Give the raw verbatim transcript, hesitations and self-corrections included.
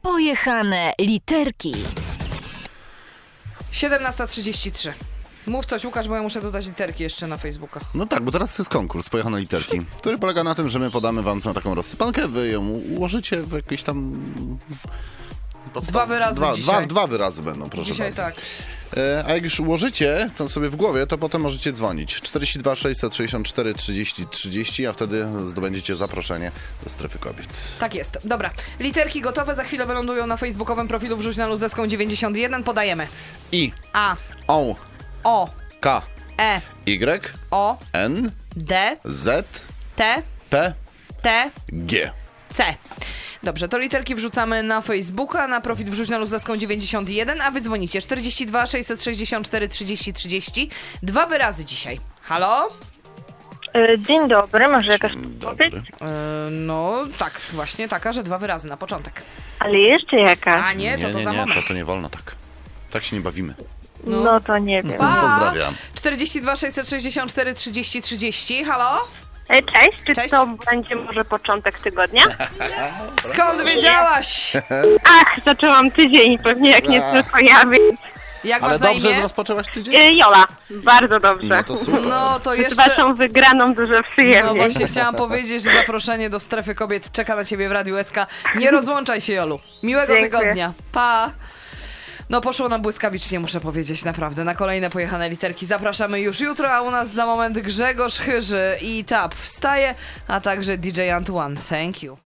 Pojechane literki. siedemnasta trzydzieści trzy. Mów coś, Łukasz, bo ja muszę dodać literki jeszcze na Facebooka. No tak, bo teraz jest konkurs Pojechane literki, który polega na tym, że my podamy wam na taką rozsypankę, wy ją ułożycie w jakieś tam... Podstaw... Dwa wyrazy dwa, dzisiaj. Dwa, dwa wyrazy będą, proszę Dzisiaj bardzo. tak. E, a jak już ułożycie to sobie w głowie, to potem możecie dzwonić. czterdzieści dwa sześćset sześćdziesiąt cztery trzydzieści trzydzieści, a wtedy zdobędziecie zaproszenie do strefy kobiet. Tak jest. Dobra. Literki gotowe, za chwilę wylądują na facebookowym profilu Wrzuć na luz z Eską dziewięćdziesiąt jeden. Podajemy. I, A, O, O, K, E, Y, O, N, D, Z, T, P, T, G. C. Dobrze, to literki wrzucamy na Facebooka, na profil Wrzuć na luz z Eską dziewięćdziesiąt jeden, a wy dzwonicie czterdzieści dwa sześćset sześćdziesiąt cztery trzydzieści trzydzieści. Dwa wyrazy dzisiaj. Halo? Dzień dobry, może jakaś Dobry. odpowiedź? Yy, no tak, właśnie taka, że dwa wyrazy na początek. Ale jeszcze jaka? A nie, to nie, to nie, za nie, moment. to, to nie wolno tak. Tak się nie bawimy. no. No to nie wiem. Pa! Pozdrawiam. czterdzieści dwa sześćset sześćdziesiąt cztery trzydzieści trzydzieści. Halo? E, Cześć, czy Cześć. to będzie może początek tygodnia? Skąd wiedziałaś? Ach, zaczęłam tydzień, pewnie jak nie Ach. tylko ja, więc... Jak Ale masz na dobrze imię? rozpoczęłaś tydzień? E, Jola, bardzo dobrze. No to super. No to Z jeszcze... waszą wygraną dużo No przyjemniej. właśnie chciałam powiedzieć, że zaproszenie do strefy kobiet czeka na ciebie w Radiu S K. Nie rozłączaj się, Jolu. Miłego Dziękuję. tygodnia. Pa! No poszło nam błyskawicznie, muszę powiedzieć, naprawdę. Na kolejne Pojechane literki zapraszamy już jutro, a u nas za moment Grzegorz Chyży i Tap wstaje, a także D J Antoine. Thank you.